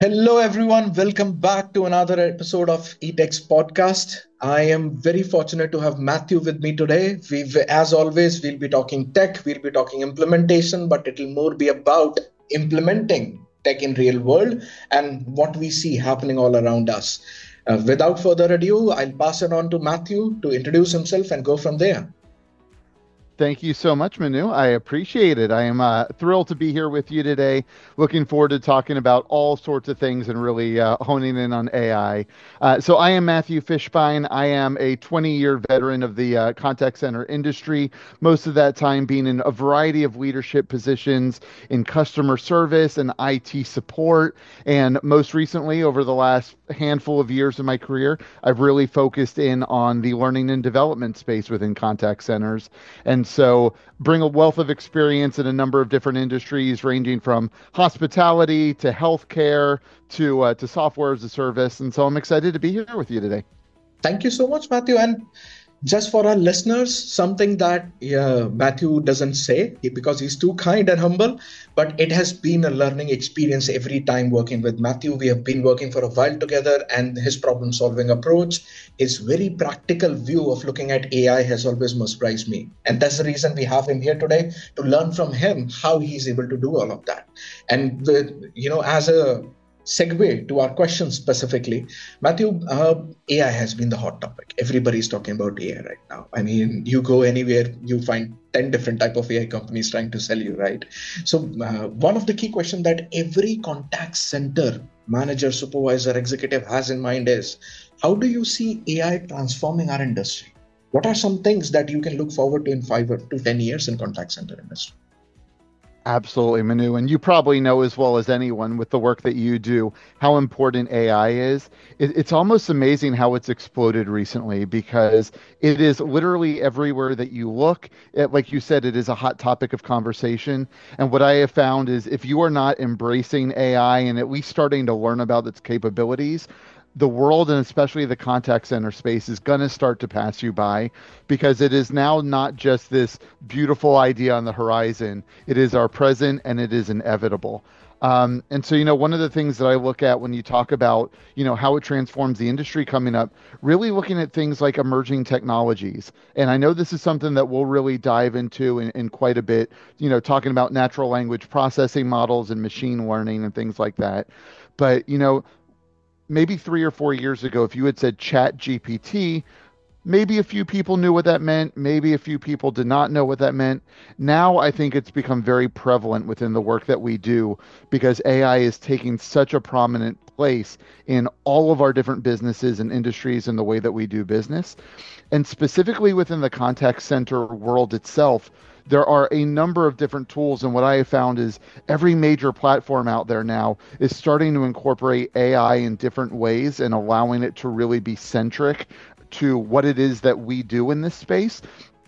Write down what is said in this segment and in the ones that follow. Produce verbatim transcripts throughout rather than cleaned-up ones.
Hello, everyone. Welcome back to another episode of eTech's podcast. I am very fortunate to have Matthew with me today. We've, as always, we'll be talking tech, we'll be talking implementation, but it'll more be about implementing tech in real world and what we see happening all around us. Uh, without further ado, I'll pass it on to Matthew to introduce himself and go from there. Thank you so much, Manu. I appreciate it. I am uh, thrilled to be here with you today. Looking forward to talking about all sorts of things and really uh, honing in on A I. Uh, so, I am Matthew Fishbein. I am a twenty year veteran of the uh, contact center industry, most of that time being in a variety of leadership positions in customer service and I T support. And most recently, over the last handful of years of my career, I've really focused in on the learning and development space within contact centers. And so bring a wealth of experience in a number of different industries, ranging from hospitality to healthcare to uh, to software as a service. And so I'm excited to be here with you today. Thank you so much, Matthew. And just for our listeners, something that uh, Matthew doesn't say because he's too kind and humble, but it has been a learning experience every time working with Matthew. We have been working for a while together, and his problem solving approach, his very practical view of looking at A I has always mesmerized me. And that's the reason we have him here today to learn from him how he's able to do all of that. And, the, you know, as a segue to our question specifically, Matthew, uh, A I has been the hot topic. Everybody's talking about A I right now. I mean, you go anywhere, you find ten different type of A I companies trying to sell you, right? So uh, one of the key questions that every contact center manager, supervisor, executive has in mind is, how do you see A I transforming our industry? What are some things that you can look forward to in five to ten years in contact center industry? Absolutely, Manu. And you probably know as well as anyone with the work that you do how important A I is. It, it's almost amazing how it's exploded recently because it is literally everywhere that you look. It, like you said, it is a hot topic of conversation. And what I have found is if you are not embracing A I and at least starting to learn about its capabilities, the world and especially the contact center space is going to start to pass you by because it is now not just this beautiful idea on the horizon. It is our present and it is inevitable. Um, and so, you know, one of the things that I look at when you talk about, you know, how it transforms the industry coming up, really looking at things like emerging technologies. And I know this is something that we'll really dive into in, in quite a bit, you know, talking about natural language processing models and machine learning and things like that. But, you know, maybe three or four years ago, if you had said Chat G P T, maybe a few people knew what that meant. Maybe a few people did not know what that meant. Now I think it's become very prevalent within the work that we do because A I is taking such a prominent place in all of our different businesses and industries and the way that we do business. And specifically within the contact center world itself, there are a number of different tools. And what I have found is every major platform out there now is starting to incorporate A I in different ways and allowing it to really be centric to what it is that we do in this space.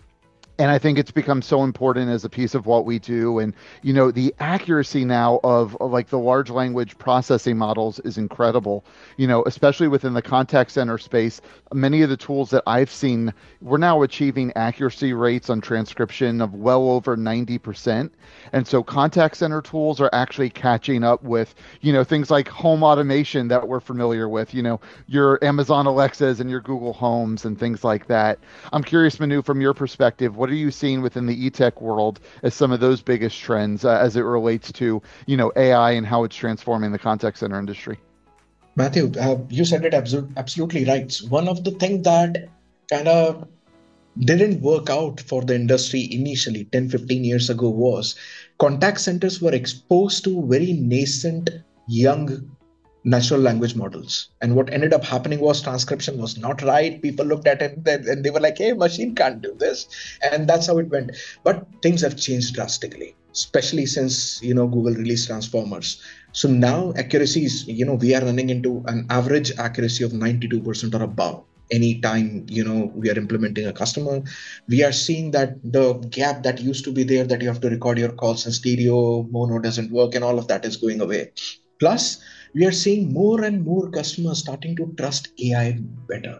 And I think it's become so important as a piece of what we do. And, you know, the accuracy now of, of like the large language processing models is incredible, you know, especially within the contact center space. Many of the tools that I've seen, we're now achieving accuracy rates on transcription of well over ninety percent. And so contact center tools are actually catching up with, you know, things like home automation that we're familiar with, you know, your Amazon Alexas and your Google Homes and things like that. I'm curious, Manu, from your perspective, what are you seeing within the e-tech world as some of those biggest trends uh, as it relates to, you know, A I and how it's transforming the contact center industry? Matthew, uh, you said it absol- absolutely right. One of the things that kind of didn't work out for the industry initially ten fifteen years ago was contact centers were exposed to very nascent young natural language models, and what ended up happening was transcription was not right. People looked at it and they were like, hey, machine can't do this, and that's how it went. But things have changed drastically, especially since you know Google released transformers. So now accuracy is, you know we are running into an average accuracy of ninety-two percent or above anytime you know we are implementing a customer. We are seeing that the gap that used to be there, that you have to record your calls in stereo, mono doesn't work, and all of that is going away. Plus we are seeing more and more customers starting to trust AI better.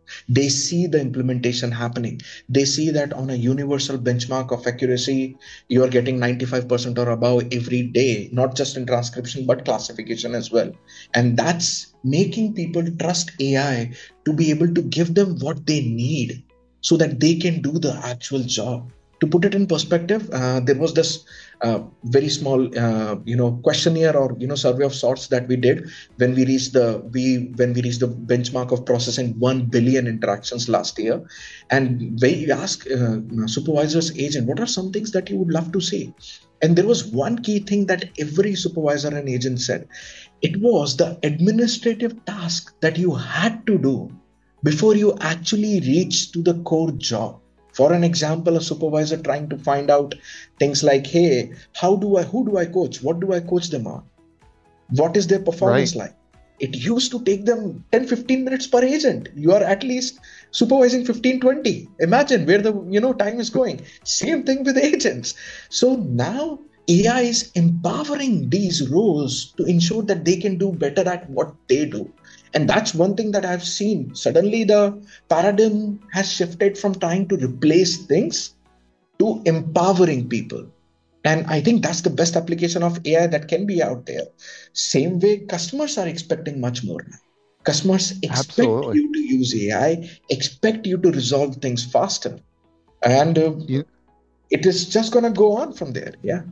They see the implementation happening. They see that on a universal benchmark of accuracy, you are getting ninety-five percent or above every day, not just in transcription, but classification as well. And that's making people trust A I to be able to give them what they need so that they can do the actual job. To put it in perspective, uh, there was this uh, very small, uh, you know, questionnaire or you know survey of sorts that we did when we reached the we when we reached the benchmark of processing one billion interactions last year, and we asked uh, supervisors, agent, what are some things that you would love to see? And there was one key thing that every supervisor and agent said. It was the administrative task that you had to do before you actually reach to the core job. For an example, a supervisor trying to find out things like, hey, how do I, who do I coach? What do I coach them on? What is their performance Right. like? It used to take them ten, fifteen minutes per agent. You are at least supervising fifteen, twenty. Imagine where the you know time is going. Same thing with agents. So now A I is empowering these roles to ensure that they can do better at what they do. And that's one thing that I've seen. Suddenly the paradigm has shifted from trying to replace things to empowering people. And I think that's the best application of A I that can be out there. Same way, customers are expecting much more now. Customers expect Absolutely. you to use A I, expect you to resolve things faster. And uh, You, it is just going to go on from there. Yeah.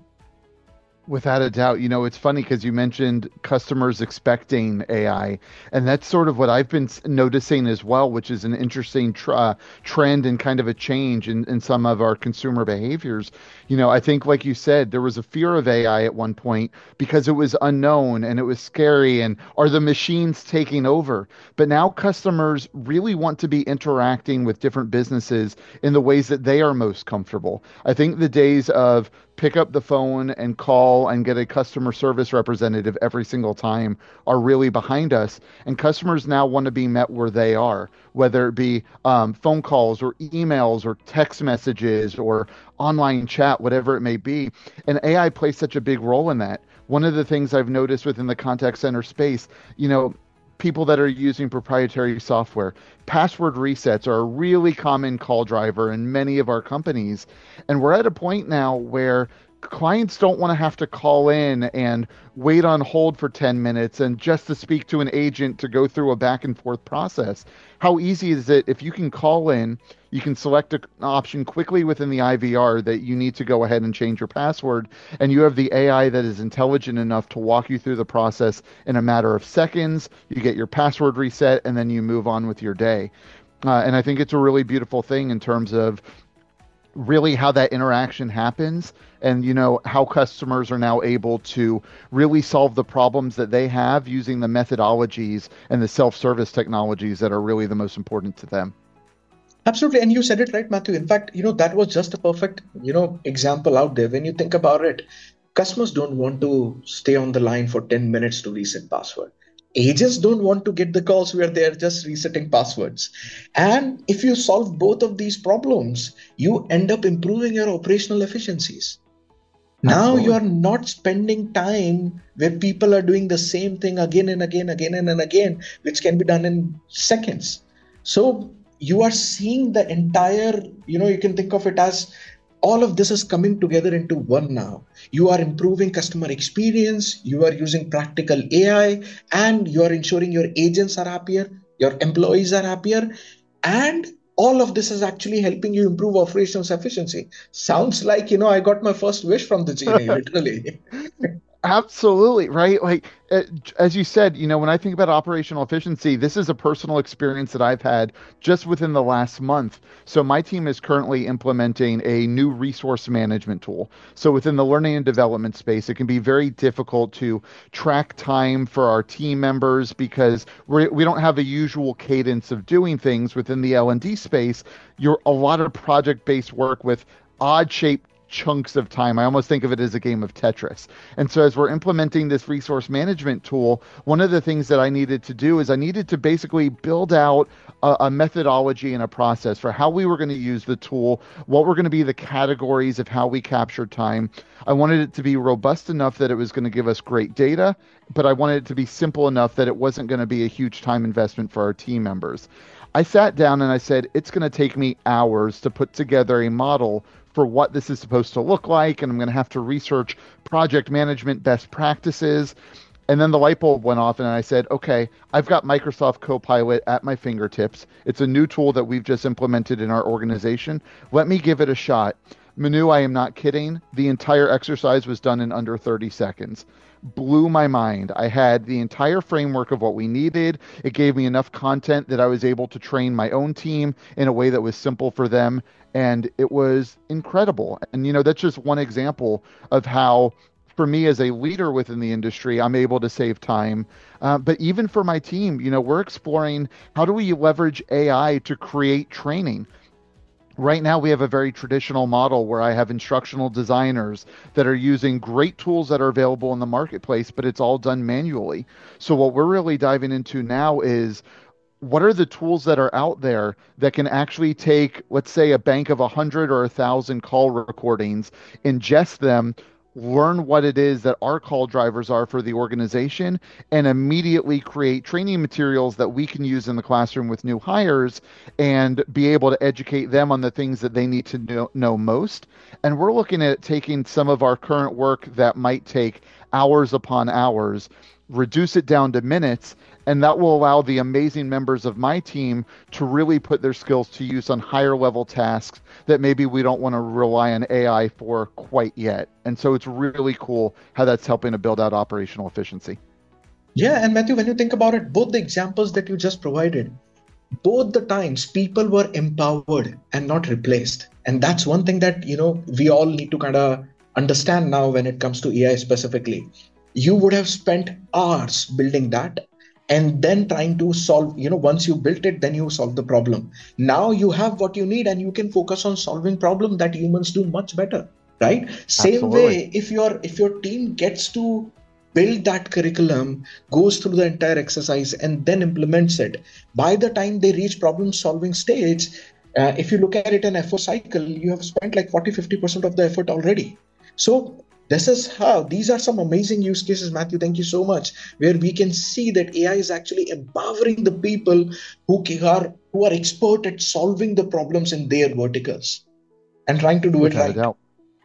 Without a doubt, you know, it's funny because you mentioned customers expecting A I, and that's sort of what I've been s- noticing as well, which is an interesting tr uh, trend and kind of a change in, in some of our consumer behaviors. You know, I think, like you said, there was a fear of A I at one point because it was unknown and it was scary, and are the machines taking over? But now customers really want to be interacting with different businesses in the ways that they are most comfortable. I think the days of pick up the phone and call and get a customer service representative every single time are really behind us. And customers now want to be met where they are, whether it be um, phone calls or emails or text messages or online chat, whatever it may be. And A I plays such a big role in that. One of the things I've noticed within the contact center space, you know, people that are using proprietary software. Password resets are a really common call driver in many of our companies. And we're at a point now where clients don't want to have to call in and wait on hold for ten minutes and just to speak to an agent to go through a back and forth process. How easy is it if you can call in, you can select a- an option quickly within the I V R that you need to go ahead and change your password, and you have the A I that is intelligent enough to walk you through the process in a matter of seconds. You get your password reset, and then you move on with your day. Uh, and I think it's a really beautiful thing in terms of really how that interaction happens and you know how customers are now able to really solve the problems that they have using the methodologies and the self-service technologies that are really the most important to them. Absolutely. And you said it right, Matthew. In fact, you know, that was just a perfect, you know, example out there. When you think about it, customers don't want to stay on the line for ten minutes to reset password. Agents don't want to get the calls where they're just resetting passwords. And if you solve both of these problems, you end up improving your operational efficiencies. Now you Absolutely. are not spending time where people are doing the same thing again and again, again and and again, which can be done in seconds. So you are seeing the entire, you know, you can think of it as all of this is coming together into one now. You are improving customer experience, you are using practical A I, and you are ensuring your agents are happier, your employees are happier, and all of this is actually helping you improve operations efficiency. Sounds like, you know, I got my first wish from the genie, literally. Absolutely, right? Like, uh, as you said, you know, when I think about operational efficiency, this is a personal experience that I've had just within the last month. So, my team is currently implementing a new resource management tool. So, within the learning and development space, it can be very difficult to track time for our team members because we we don't have a usual cadence of doing things within the L and D space. You're a lot of project-based work with odd shaped chunks of time. I almost think of it as a game of Tetris. And so as we're implementing this resource management tool, one of the things that I needed to do is I needed to basically build out a, a methodology and a process for how we were going to use the tool, what were going to be the categories of how we capture time. I wanted it to be robust enough that it was going to give us great data, but I wanted it to be simple enough that it wasn't going to be a huge time investment for our team members. I sat down and I said, it's going to take me hours to put together a model for what this is supposed to look like. And I'm going to have to research project management best practices. And then the light bulb went off, and I said, okay, I've got Microsoft Copilot at my fingertips. It's a new tool that we've just implemented in our organization. Let me give it a shot. Manu, I am not kidding. The entire exercise was done in under thirty seconds. Blew my mind. I had the entire framework of what we needed. It gave me enough content that I was able to train my own team in a way that was simple for them. And it was incredible. And, you know, that's just one example of how, for me as a leader within the industry, I'm able to save time. Uh, but even for my team, you know, we're exploring how do we leverage A I to create training. Right now, we have a very traditional model where I have instructional designers that are using great tools that are available in the marketplace, but it's all done manually. So what we're really diving into now is, what are the tools that are out there that can actually take, let's say, a bank of one hundred or one thousand call recordings, ingest them, learn what it is that our call drivers are for the organization, and immediately create training materials that we can use in the classroom with new hires and be able to educate them on the things that they need to know, know most. And we're looking at taking some of our current work that might take hours upon hours, reduce it down to minutes, and that will allow the amazing members of my team to really put their skills to use on higher level tasks that maybe we don't want to rely on A I for quite yet. And so it's really cool how that's helping to build out operational efficiency. Yeah, and Matthew, when you think about it, both the examples that you just provided, both the times people were empowered and not replaced. And that's one thing that, you know, we all need to kind of understand now when it comes to A I specifically. You would have spent hours building that and then trying to solve, you know, once you built it, then you solve the problem. Now you have what you need and you can focus on solving problem that humans do much better, right? Same Absolutely. way, if your if your team gets to build that curriculum, goes through the entire exercise and then implements it, by the time they reach problem solving stage, uh, if you look at it in effort cycle, you have spent like forty, fifty percent of the effort already. So this is how, these are some amazing use cases, Matthew. Thank you so much. Where we can see that A I is actually empowering the people who are who are expert at solving the problems in their verticals and trying to do it Without a right. doubt.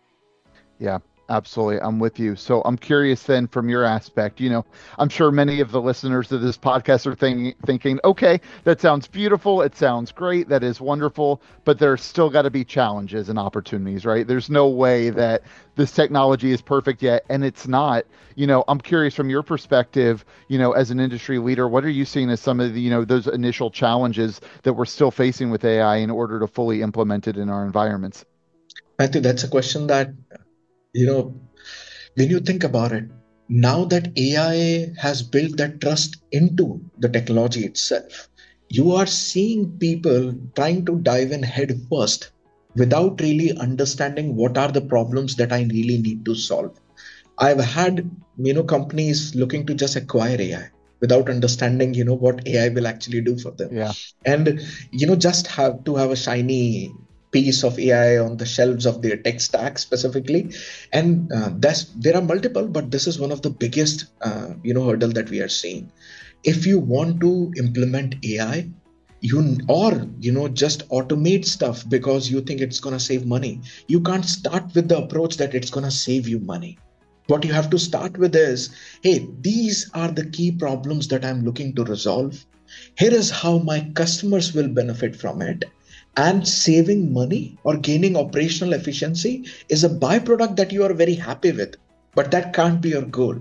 Yeah, absolutely. I'm with you. So I'm curious then, from your aspect, you know, I'm sure many of the listeners of this podcast are think, thinking, okay, that sounds beautiful. It sounds great. That is wonderful. But there's still got to be challenges and opportunities, right? There's no way that this technology is perfect yet. And it's not. You know, I'm curious from your perspective, you know, as an industry leader, what are you seeing as some of the, you know, those initial challenges that we're still facing with A I in order to fully implement it in our environments? Matthew, that's a question that, you know, when you think about it, now that A I has built that trust into the technology itself, you are seeing people trying to dive in head first without really understanding what are the problems that I really need to solve. I've had, you know, companies looking to just acquire A I without understanding, you know, what A I will actually do for them. Yeah. And, you know, just have to have a shiny piece of A I on the shelves of their tech stack specifically. And uh, that's, there are multiple, but this is one of the biggest, uh, you know, hurdle that we are seeing. If you want to implement A I, you or, you know, just automate stuff because you think it's going to save money, you can't start with the approach that it's going to save you money. What you have to start with is, hey, these are the key problems that I'm looking to resolve. Here is how my customers will benefit from it. And saving money or gaining operational efficiency is a byproduct that you are very happy with, but that can't be your goal.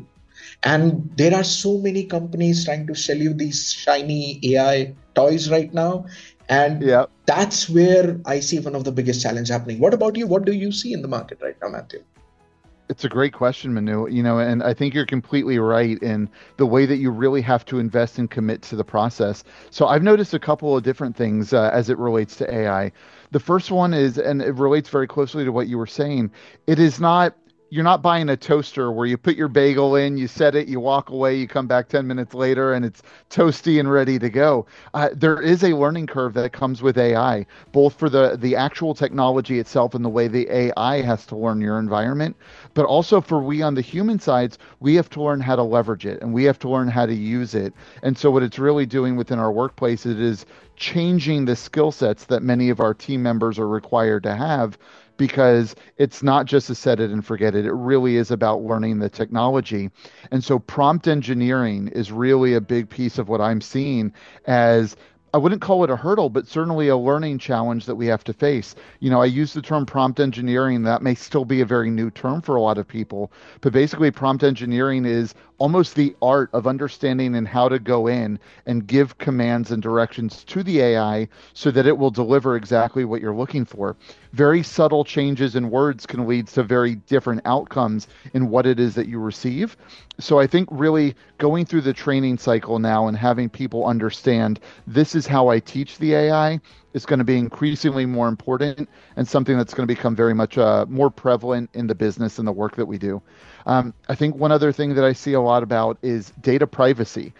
And there are so many companies trying to sell you these shiny A I toys right now. And yeah. That's where I see one of the biggest challenges happening. What about you? What do you see in the market right now, Matthew? It's a great question, Manu. You know, and I think you're completely right in the way that you really have to invest and commit to the process. So I've noticed a couple of different things uh, as it relates to A I. The first one is, and it relates very closely to what you were saying, it is not, you're not buying a toaster where you put your bagel in, you set it, you walk away, you come back ten minutes later and it's toasty and ready to go. Uh, there is a learning curve that comes with A I, both for the, the actual technology itself and the way the A I has to learn your environment, but also for we on the human sides, we have to learn how to leverage it and we have to learn how to use it. And so what it's really doing within our workplace, it is changing the skill sets that many of our team members are required to have, because it's not just a set it and forget it. It really is about learning the technology. And so prompt engineering is really a big piece of what I'm seeing as, I wouldn't call it a hurdle, but certainly a learning challenge that we have to face. You know, I use the term prompt engineering. That may still be a very new term for a lot of people, but basically prompt engineering is almost the art of understanding and how to go in and give commands and directions to the A I so that it will deliver exactly what you're looking for. Very subtle changes in words can lead to very different outcomes in what it is that you receive. So I think really going through the training cycle now and having people understand this is how I teach the A I is going to be increasingly more important and something that's going to become very much uh, more prevalent in the business and the work that we do. Um, I think one other thing that I see a lot about is data privacy.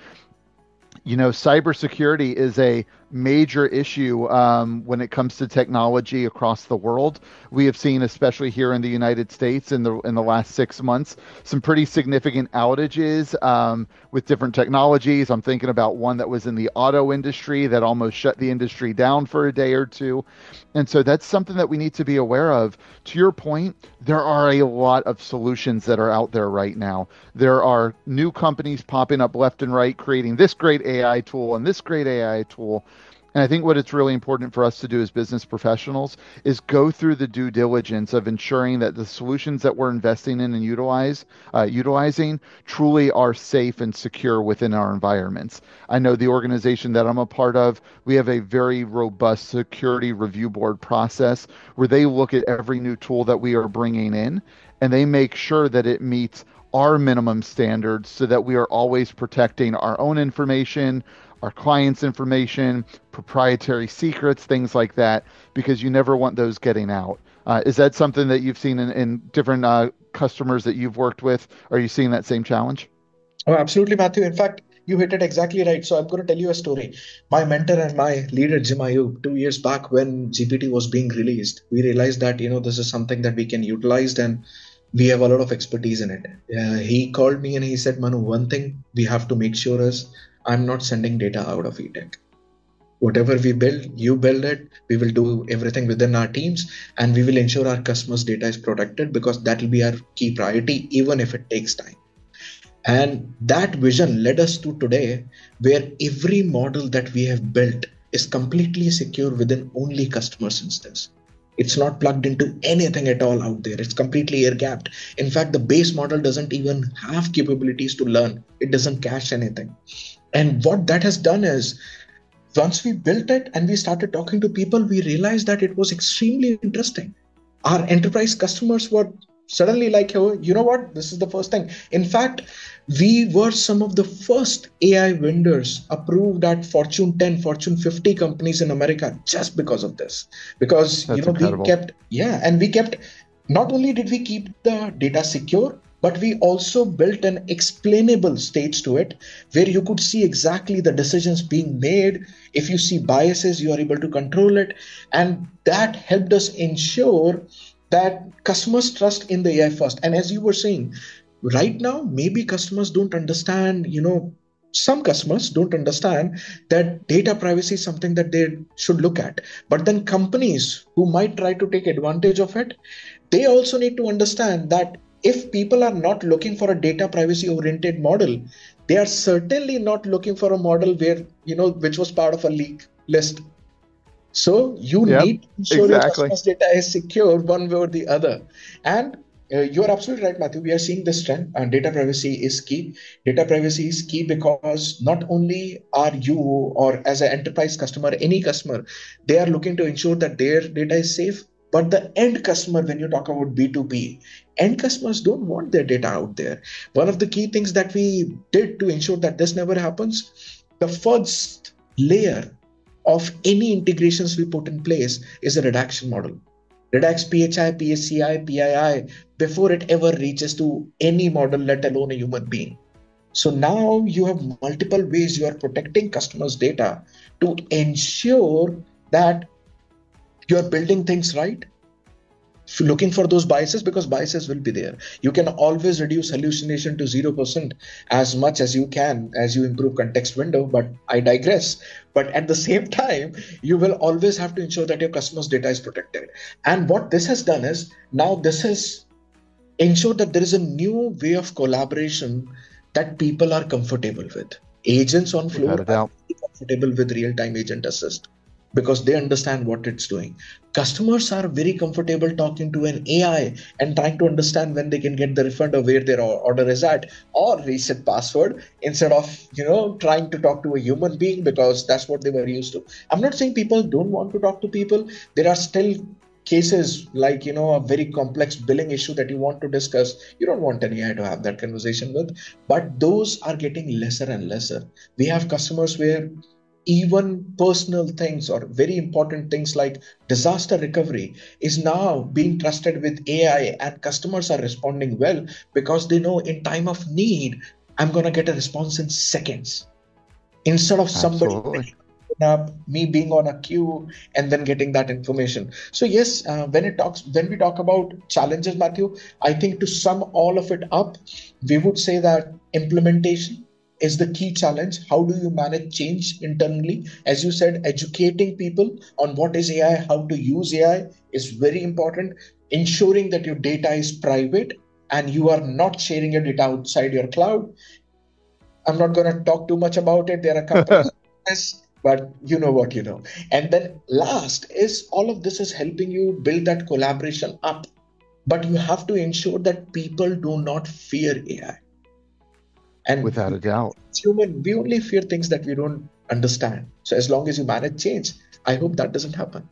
You know, cybersecurity is a major issue um, when it comes to technology across the world. We have seen, especially here in the United States in the in the last six months, some pretty significant outages um, with different technologies. I'm thinking about one that was in the auto industry that almost shut the industry down for a day or two. And so that's something that we need to be aware of. To your point, there are a lot of solutions that are out there right now. There are new companies popping up left and right, creating this great A I tool and this great A I tool. And I think what it's really important for us to do as business professionals is go through the due diligence of ensuring that the solutions that we're investing in and utilize, uh, utilizing truly are safe and secure within our environments. I know the organization that I'm a part of, we have a very robust security review board process where they look at every new tool that we are bringing in and they make sure that it meets our minimum standards so that we are always protecting our own information, our clients' information, proprietary secrets, things like that, because you never want those getting out. Uh, is that something that you've seen in, in different uh, customers that you've worked with? Are you seeing that same challenge? Oh, absolutely, Matthew. In fact, you hit it exactly right. So I'm going to tell you a story. My mentor and my leader, Jim Ayub, two years back when G P T was being released, we realized that, you know, this is something that we can utilize and we have a lot of expertise in it. Uh, he called me and he said, Manu, one thing we have to make sure is I'm not sending data out of eTech. Whatever we build, you build it. We will do everything within our teams and we will ensure our customers' data is protected because that will be our key priority, even if it takes time. And that vision led us to today where every model that we have built is completely secure within only customer's instance. It's not plugged into anything at all out there. It's completely air gapped. In fact, the base model doesn't even have capabilities to learn. It doesn't cache anything. And what that has done is, once we built it and we started talking to people, we realized that it was extremely interesting. Our enterprise customers were suddenly like, oh, you know what? This is the first thing. In fact, we were some of the first A I vendors approved at Fortune ten, Fortune fifty companies in America just because of this. Because, That's you know, incredible. we kept, yeah, and we kept, not only did we keep the data secure, but we also built an explainable stage to it where you could see exactly the decisions being made. If you see biases, you are able to control it. And that helped us ensure that customers trust in the A I first. And as you were saying, right now, maybe customers don't understand, you know, some customers don't understand that data privacy is something that they should look at. But then companies who might try to take advantage of it, they also need to understand that if people are not looking for a data privacy oriented model, they are certainly not looking for a model where, you know, which was part of a leak list. So you Yep, need to ensure your exactly. customers' data is secure one way or the other. And uh, you're absolutely right, Matthew. We are seeing this trend and data privacy is key. Data privacy is key because not only are you or as an enterprise customer, any customer, they are looking to ensure that their data is safe. But the end customer, when you talk about B two B, end customers don't want their data out there. One of the key things that we did to ensure that this never happens, the first layer of any integrations we put in place is a redaction model. Redux PHI, PSCI, P I I before it ever reaches to any model, let alone a human being. So now you have multiple ways you are protecting customers' data to ensure that you are building things right, looking for those biases, because biases will be there. You can always reduce hallucination to zero percent as much as you can as you improve context window, but I digress. But at the same time, you will always have to ensure that your customers' data is protected. And what this has done is, now this has ensured that there is a new way of collaboration that people are comfortable with. Agents on floor Without a doubt. are comfortable with real-time agent assist because they understand what it's doing. Customers are very comfortable talking to an A I and trying to understand when they can get the refund or where their order is at, or reset password, instead of, you know, trying to talk to a human being because that's what they were used to. I'm not saying people don't want to talk to people. There are still cases like, you know, a very complex billing issue that you want to discuss. You don't want an A I to have that conversation with, but those are getting lesser and lesser. We have customers where even personal things or very important things like disaster recovery is now being trusted with A I, and customers are responding well because they know in time of need, I'm going to get a response in seconds instead of somebody Absolutely. up, me being on a queue and then getting that information. So yes, uh, when it talks, when we talk about challenges, Matthew, I think to sum all of it up, we would say that implementation is the key challenge. How do you manage change internally? As you said, educating people on what is A I, how to use A I is very important. Ensuring that your data is private and you are not sharing your data outside your cloud. I'm not going to talk too much about it. There are companies, but you know what you know. And then last is, all of this is helping you build that collaboration up. But you have to ensure that people do not fear A I. And Without a doubt. as human, we only fear things that we don't understand. So as long as you manage change, I hope that doesn't happen.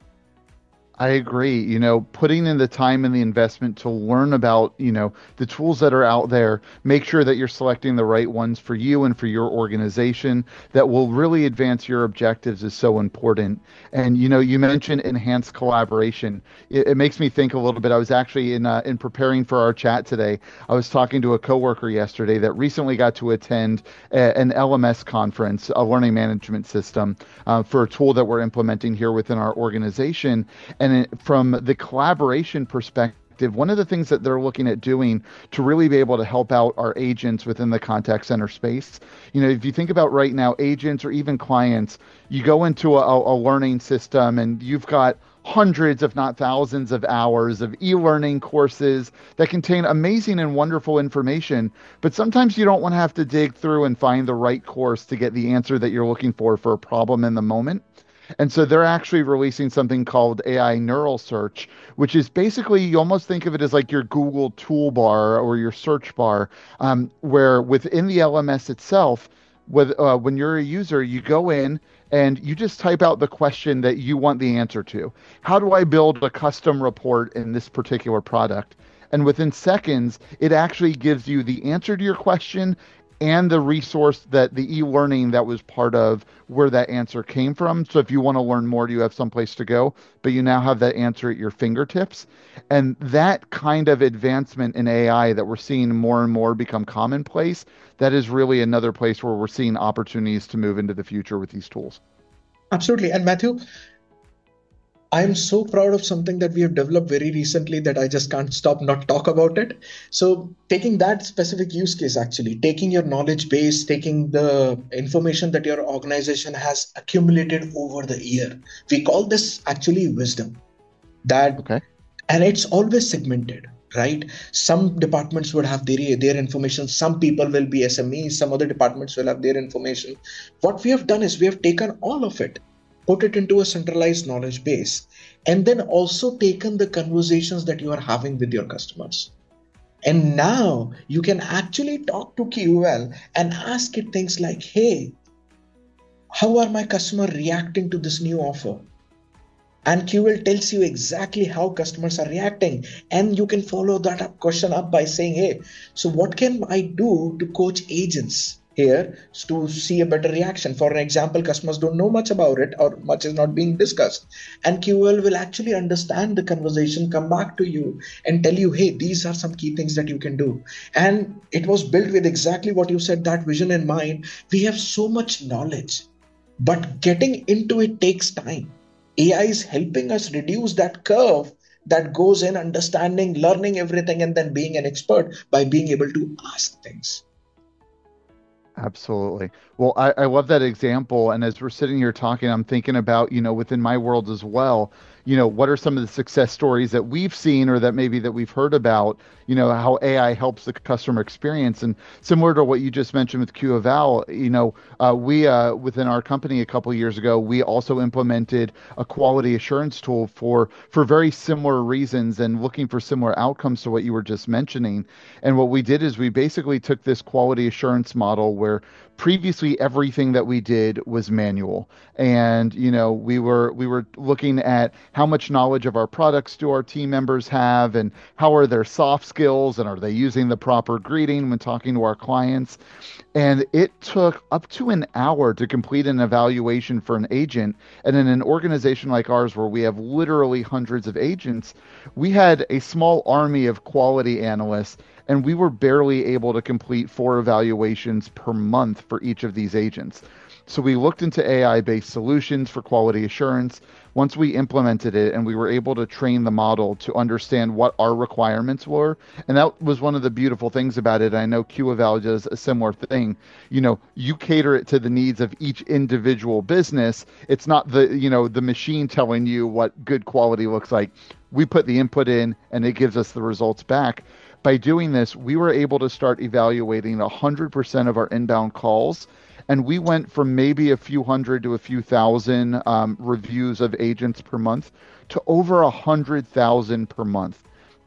I agree. You know, putting in the time and the investment to learn about, you know, the tools that are out there, make sure that you're selecting the right ones for you and for your organization that will really advance your objectives is so important. And, you know, you mentioned enhanced collaboration. It, it makes me think a little bit. I was actually in uh, in preparing for our chat today, I was talking to a coworker yesterday that recently got to attend a, an L M S conference, a learning management system, uh, for a tool that we're implementing here within our organization. And And it, from the collaboration perspective, one of the things that they're looking at doing to really be able to help out our agents within the contact center space, you know, if you think about right now, agents or even clients, you go into a, a learning system and you've got hundreds, if not thousands of hours of e-learning courses that contain amazing and wonderful information. But sometimes you don't want to have to dig through and find the right course to get the answer that you're looking for for a problem in the moment. And so they're actually releasing something called A I Neural Search, which is basically, you almost think of it as like your Google toolbar or your search bar, um, where within the L M S itself, with uh, when you're a user, you go in and you just type out the question that you want the answer to. How do I build a custom report in this particular product? And within seconds, it actually gives you the answer to your question and the resource, that the e-learning that was part of where that answer came from. So if you want to learn more, you have someplace to go, but you now have that answer at your fingertips. And that kind of advancement in A I that we're seeing more and more become commonplace, that is really another place where we're seeing opportunities to move into the future with these tools. Absolutely. And Matthew, I'm so proud of something that we have developed very recently that I just can't stop not talk about it. So taking that specific use case, actually taking your knowledge base, taking the information that your organization has accumulated over the year, we call this actually wisdom. That Okay. And it's always segmented, right? Some departments would have their, their information. Some people will be S M Es. Some other departments will have their information. What we have done is we have taken all of it, put it into a centralized knowledge base, and then also taken the conversations that you are having with your customers. And now you can actually talk to Q U L and ask it things like, hey, how are my customer reacting to this new offer? And Q L tells you exactly how customers are reacting. And you can follow that up question up by saying, hey, so what can I do to coach agents here to see a better reaction. For an example, customers don't know much about it or much is not being discussed. And Q L will actually understand the conversation, come back to you and tell you, hey, these are some key things that you can do. And it was built with exactly what you said, that vision in mind. We have so much knowledge, but getting into it takes time. A I is helping us reduce that curve that goes in understanding, learning everything, and then being an expert by being able to ask things. Absolutely. Well, I, I love that example. And as we're sitting here talking, I'm thinking about, you know, within my world as well, you know, what are some of the success stories that we've seen or that maybe that we've heard about, you know, how A I helps the customer experience. And similar to what you just mentioned with QEval, you know, uh, we, uh, within our company a couple of years ago, we also implemented a quality assurance tool for, for very similar reasons and looking for similar outcomes to what you were just mentioning. And what we did is we basically took this quality assurance model where previously everything that we did was manual, and you know we were we were looking at how much knowledge of our products do our team members have, and how are their soft skills, and are they using the proper greeting when talking to our clients. And it took up to an hour to complete an evaluation for an agent. And in an organization like ours, where we have literally hundreds of agents, we had a small army of quality analysts, and we were barely able to complete four evaluations per month for each of these agents. So we looked into A I-based solutions for quality assurance. Once we implemented it and we were able to train the model to understand what our requirements were, and that was one of the beautiful things about it. I know QEval does a similar thing. You know, you cater it to the needs of each individual business. It's not the, you know, the machine telling you what good quality looks like. We put the input in and it gives us the results back. By doing this, we were able to start evaluating one hundred percent of our inbound calls. And we went from maybe a few hundred to a few thousand um, reviews of agents per month to over one hundred thousand per month.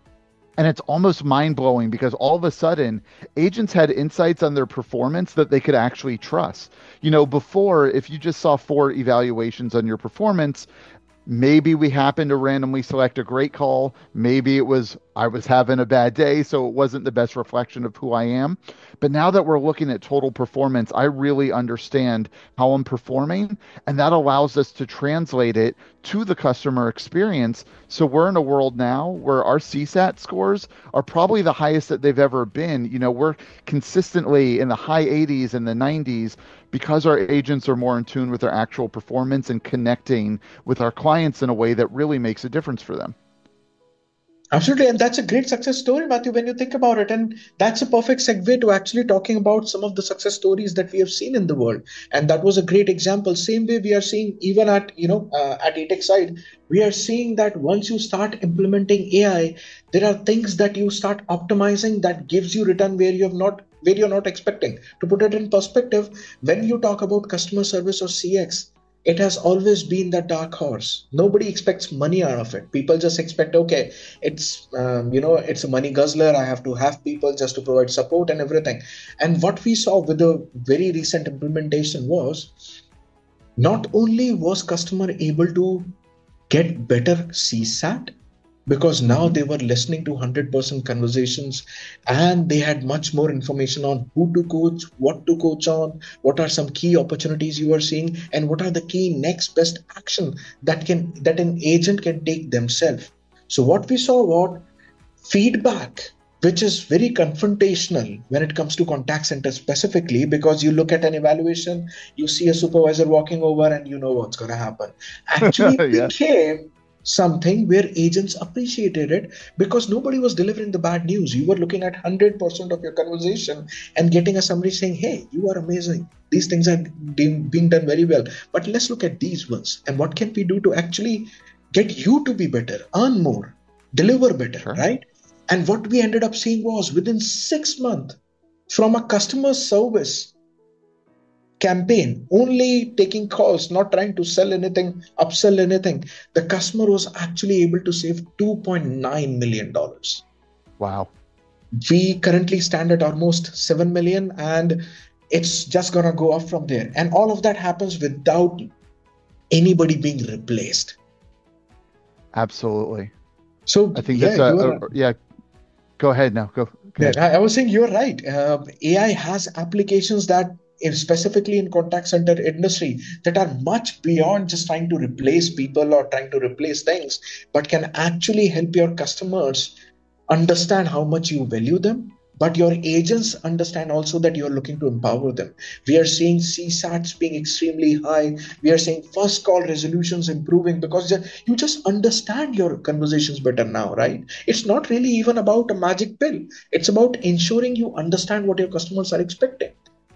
And it's almost mind blowing because all of a sudden, agents had insights on their performance that they could actually trust. You know, before, if you just saw four evaluations on your performance, maybe we happened to randomly select a great call. Maybe it was I was having a bad day, so it wasn't the best reflection of who I am. But now that we're looking at total performance, I really understand how I'm performing, and that allows us to translate it to the customer experience. So we're in a world now where our C SAT scores are probably the highest that they've ever been. You know, we're consistently in the high eighties and the nineties because our agents are more in tune with their actual performance and connecting with our clients in a way that really makes a difference for them. Absolutely. And that's a great success story, Matthew, when you think about it. And that's a perfect segue to actually talking about some of the success stories that we have seen in the world. And that was a great example. Same way we are seeing even at, you know, uh, at A TEC side, we are seeing that once you start implementing A I, there are things that you start optimizing that gives you return where you have not where you're not expecting. To put it in perspective, when you talk about customer service or C X, it has always been that dark horse. Nobody expects money out of it. People just expect, okay, it's um, you know, it's a money guzzler. I have to have people just to provide support and everything. And what we saw with the very recent implementation was not only was customer able to get better C SAT, because now they were listening to one hundred percent conversations and they had much more information on who to coach, what to coach on, what are some key opportunities you are seeing, and what are the key next best action that can that an agent can take themselves. So what we saw was feedback, which is very confrontational when it comes to contact center specifically, because you look at an evaluation, you see a supervisor walking over and you know what's going to happen. Actually Yeah. became something where agents appreciated it because nobody was delivering the bad news. You were looking at one hundred percent of your conversation and getting a summary saying, hey, you are amazing. These things are being, being done very well. But let's look at these ones. And what can we do to actually get you to be better, earn more, deliver better, Sure. right? And what we ended up seeing was within six months from a customer service campaign, only taking calls, not trying to sell anything, upsell anything, the customer was actually able to save two point nine million dollars. Wow. We currently stand at almost seven million, and it's just going to go up from there. And all of that happens without anybody being replaced. Absolutely. So I think yeah, that's a, you a are yeah. Go ahead now. Go. Yeah, Okay. I, I was saying you're right. Uh, A I has applications that, if specifically in contact center industry, that are much beyond just trying to replace people or trying to replace things, but can actually help your customers understand how much you value them. But your agents understand also that you're looking to empower them. We are seeing C SATs being extremely high. We are seeing first call resolutions improving because ju- you just understand your conversations better now, right? It's not really even about a magic pill. It's about ensuring you understand what your customers are expecting.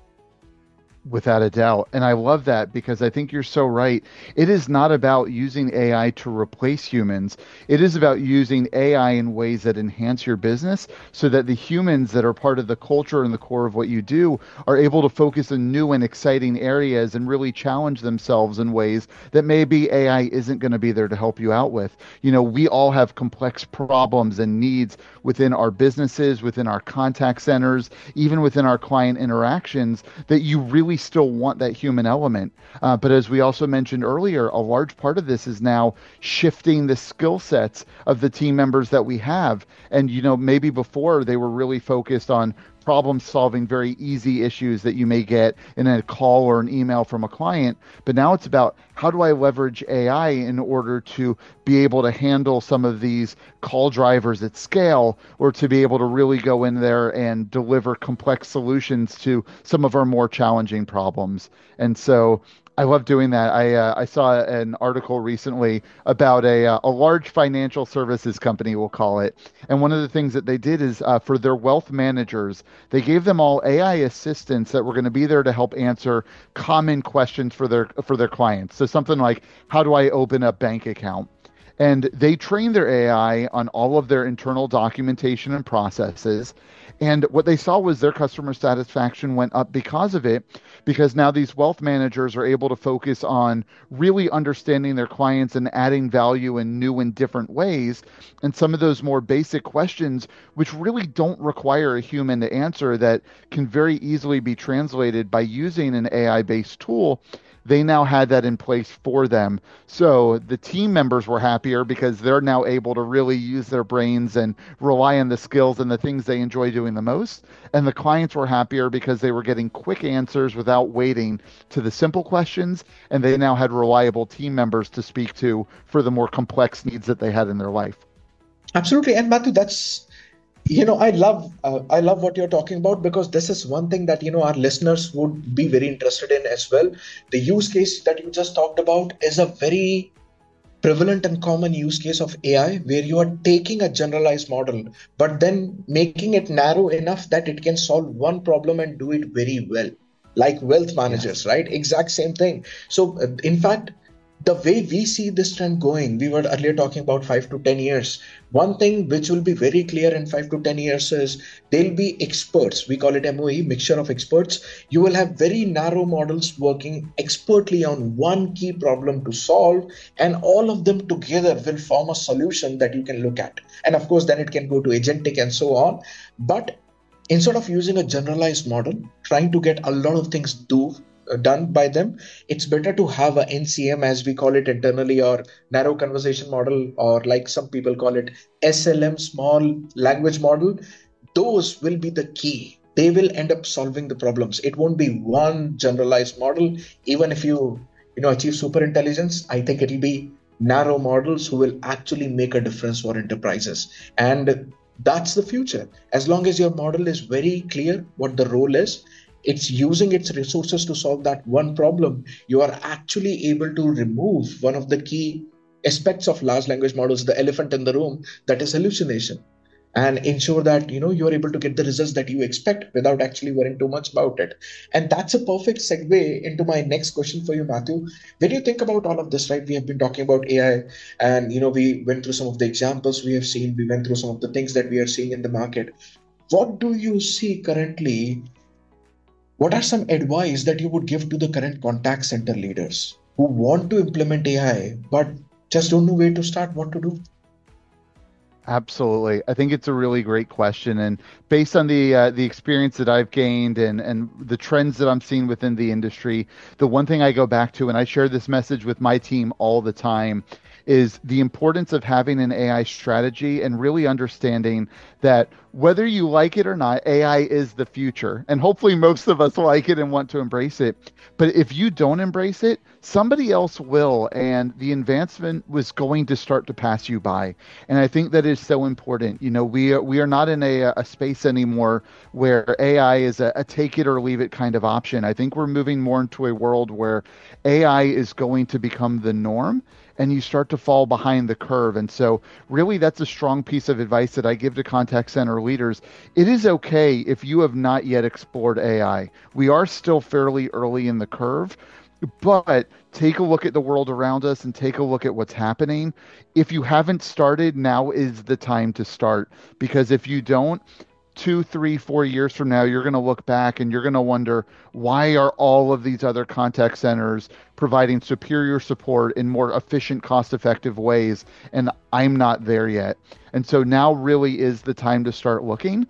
Without a doubt. And I love that because I think you're so right. It is not about using A I to replace humans. It is about using A I in ways that enhance your business so that the humans that are part of the culture and the core of what you do are able to focus in new and exciting areas and really challenge themselves in ways that maybe A I isn't going to be there to help you out with. You know, we all have complex problems and needs within our businesses, within our contact centers, even within our client interactions that you really still want that human element. Uh, but as we also mentioned earlier, a large part of this is now shifting the skill sets of the team members that we have. And, you know, maybe before they were really focused on problem solving very easy issues that you may get in a call or an email from a client. But now it's about how do I leverage A I in order to be able to handle some of these call drivers at scale or to be able to really go in there and deliver complex solutions to some of our more challenging problems. And so I love doing that. I uh, I saw an article recently about a uh, a large financial services company, we'll call it, and one of the things that they did is uh, for their wealth managers, they gave them all A I assistants that were going to be there to help answer common questions for their for their clients. So something like, how do I open a bank account? And they trained their A I on all of their internal documentation and processes. And what they saw was their customer satisfaction went up because of it, because now these wealth managers are able to focus on really understanding their clients and adding value in new and different ways. And some of those more basic questions, which really don't require a human to answer, that can very easily be translated by using an A I based tool, they now had that in place for them. So the team members were happier because they're now able to really use their brains and rely on the skills and the things they enjoy doing the most. And the clients were happier because they were getting quick answers without waiting to the simple questions. And they now had reliable team members to speak to for the more complex needs that they had in their life. Absolutely. And Matthew, that's, you know, I love uh, I love what you're talking about, because this is one thing that, you know, our listeners would be very interested in as well. The use case that you just talked about is a very prevalent and common use case of A I, where you are taking a generalized model, but then making it narrow enough that it can solve one problem and do it very well, like wealth Yes. managers, right? Exact same thing. So, uh, in fact, the way we see this trend going, we were earlier talking about five to ten years. One thing which will be very clear in five to ten years is there'll be experts. We call it M O E, mixture of experts. You will have very narrow models working expertly on one key problem to solve, and all of them together will form a solution that you can look at. And of course, then it can go to agentic and so on. But instead of using a generalized model, trying to get a lot of things do uh, done by them, it's better to have a N C M, as we call it internally, or narrow conversation model, or like some people call it S L M, small language model. Those will be the key. They will end up solving the problems. It won't be one generalized model. Even if you you know achieve super intelligence, I think it'll be narrow models who will actually make a difference for enterprises. And that's the future. As long as your model is very clear what the role is, it's using its resources to solve that one problem, you are actually able to remove one of the key aspects of large language models, the elephant in the room, that is hallucination, and ensure that you know you're able to get the results that you expect without actually worrying too much about it. And that's a perfect segue into my next question for you, Matthew. When you think about all of this, right, we have been talking about AI, and you know we went through some of the examples we have seen, we went through some of the things that we are seeing in the market. What do you see currently? What are some advice that you would give to the current contact center leaders who want to implement A I but just don't know where to start, what to do? Absolutely. I think it's a really great question. And based on the uh, the experience that I've gained and and the trends that I'm seeing within the industry, the one thing I go back to, and I share this message with my team all the time, is the importance of having an A I strategy and really understanding that whether you like it or not, A I is the future. And hopefully most of us like it and want to embrace it. But if you don't embrace it, somebody else will. And the advancement was going to start to pass you by. And I think that is so important. You know, we are, we are not in a, a space anymore where A I is a, a take it or leave it kind of option. I think we're moving more into a world where A I is going to become the norm and you start to fall behind the curve. And so really that's a strong piece of advice that I give to contact center leaders. It is okay if you have not yet explored A I. We are still fairly early in the curve, but take a look at the world around us and take a look at what's happening. If you haven't started, now is the time to start, because if you don't, two, three, four years from now, you're going to look back and you're going to wonder, why are all of these other contact centers providing superior support in more efficient, cost-effective ways, and I'm not there yet? And so now really is the time to start looking.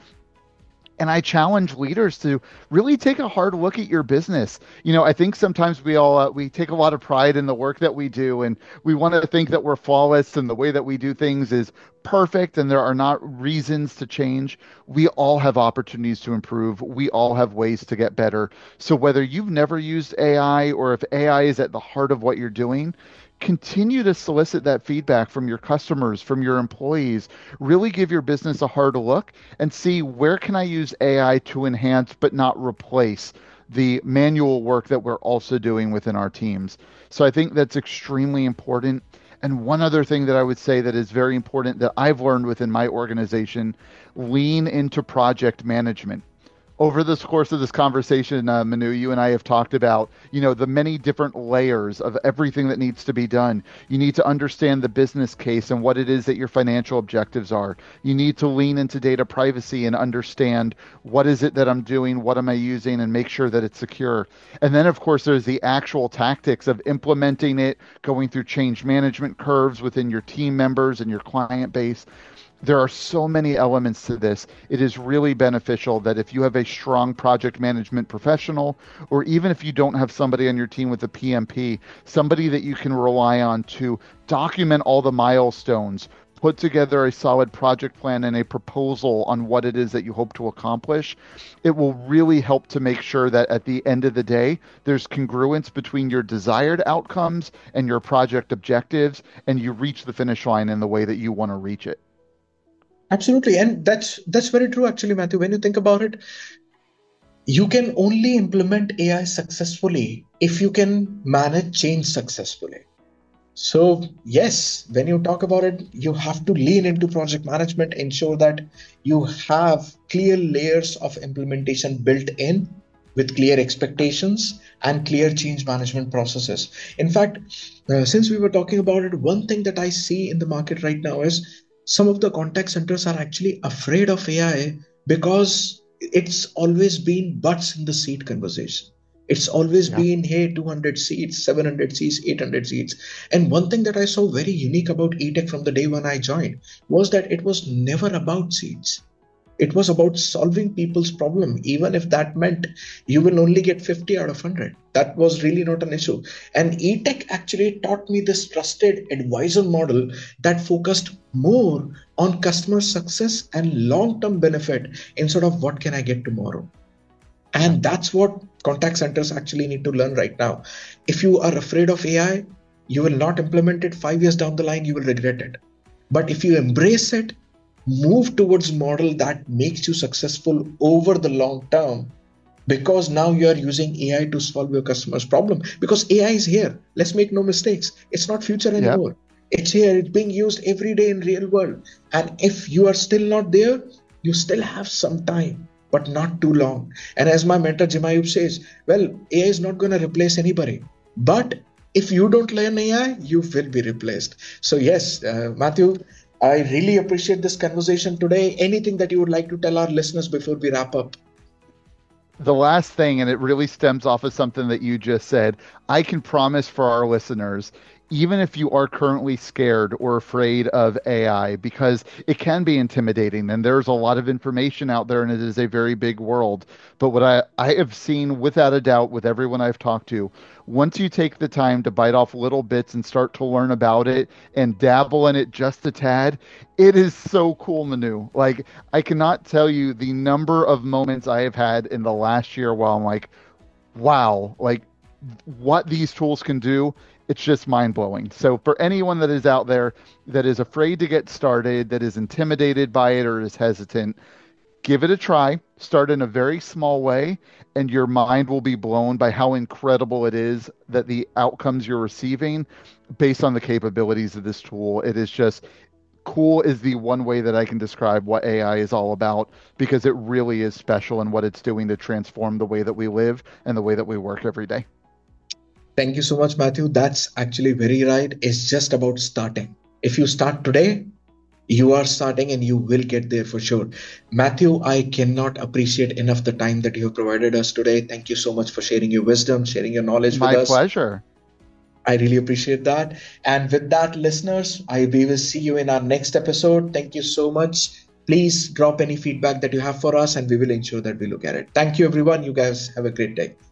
And I challenge leaders to really take a hard look at your business. You know, I think sometimes we all, uh, we take a lot of pride in the work that we do, and we want to think that we're flawless and the way that we do things is perfect and there are not reasons to change. We all have opportunities to improve. We all have ways to get better. So whether you've never used A I or if A I is at the heart of what you're doing, continue to solicit that feedback from your customers, from your employees. Really give your business a hard look and see, where can I use A I to enhance but not replace the manual work that we're also doing within our teams. So I think that's extremely important. And one other thing that I would say that is very important that I've learned within my organization, lean into project management. Over this course of this conversation, uh, Manu, you and I have talked about, you know, the many different layers of everything that needs to be done. You need to understand the business case and what it is that your financial objectives are. You need to lean into data privacy and understand, what is it that I'm doing, what am I using, and make sure that it's secure. And then, of course, there's the actual tactics of implementing it, going through change management curves within your team members and your client base. There are so many elements to this. It is really beneficial that if you have a strong project management professional, or even if you don't have somebody on your team with a P M P, somebody that you can rely on to document all the milestones, put together a solid project plan and a proposal on what it is that you hope to accomplish, it will really help to make sure that at the end of the day, there's congruence between your desired outcomes and your project objectives, and you reach the finish line in the way that you want to reach it. Absolutely. And that's that's very true, actually, Matthew. When you think about it, you can only implement A I successfully if you can manage change successfully. So yes, when you talk about it, you have to lean into project management, ensure that you have clear layers of implementation built in with clear expectations and clear change management processes. In fact, uh, since we were talking about it, one thing that I see in the market right now is some of the contact centers are actually afraid of A I because it's always been butts in the seat conversation. It's always yeah. been, hey, two hundred seats, seven hundred seats, eight hundred seats. And one thing that I saw very unique about E-Tech from the day when I joined was that it was never about seats. It was about solving people's problem, even if that meant you will only get fifty out of one hundred. That was really not an issue. And E-Tech actually taught me this trusted advisor model that focused more on customer success and long-term benefit instead of what can I get tomorrow. And that's what contact centers actually need to learn right now. If you are afraid of A I, you will not implement it. Five years down the line, you will regret it. But if you embrace it, move towards a model that makes you successful over the long term, because now you are using A I to solve your customer's problem. Because A I is here. Let's make no mistakes. It's not future anymore. Yep. It's here. It's being used every day in real world. And if you are still not there, you still have some time, but not too long. And as my mentor Jim Ayub says, well, A I is not going to replace anybody. But if you don't learn A I, you will be replaced. So yes, uh, Matthew, I really appreciate this conversation today. Anything that you would like to tell our listeners before we wrap up? The last thing, and it really stems off of something that you just said, I can promise for our listeners, even if you are currently scared or afraid of A I, because it can be intimidating and there's a lot of information out there and it is a very big world. But what I, I have seen without a doubt with everyone I've talked to, once you take the time to bite off little bits and start to learn about it and dabble in it just a tad, it is so cool, Manu. Like, I cannot tell you the number of moments I have had in the last year while I'm like, wow, like what these tools can do, it's just mind blowing. So for anyone that is out there that is afraid to get started, that is intimidated by it or is hesitant, give it a try. Start in a very small way, and your mind will be blown by how incredible it is that the outcomes you're receiving based on the capabilities of this tool. It is just cool is the one way that I can describe what A I is all about, because it really is special in what it's doing to transform the way that we live and the way that we work every day. Thank you so much, Matthew. That's actually very right. It's just about starting. If you start today, you are starting and you will get there for sure. Matthew, I cannot appreciate enough the time that you have provided us today. Thank you so much for sharing your wisdom, sharing your knowledge My with us. My pleasure. I really appreciate that. And with that, listeners, I we will see you in our next episode. Thank you so much. Please drop any feedback that you have for us and we will ensure that we look at it. Thank you, everyone. You guys have a great day.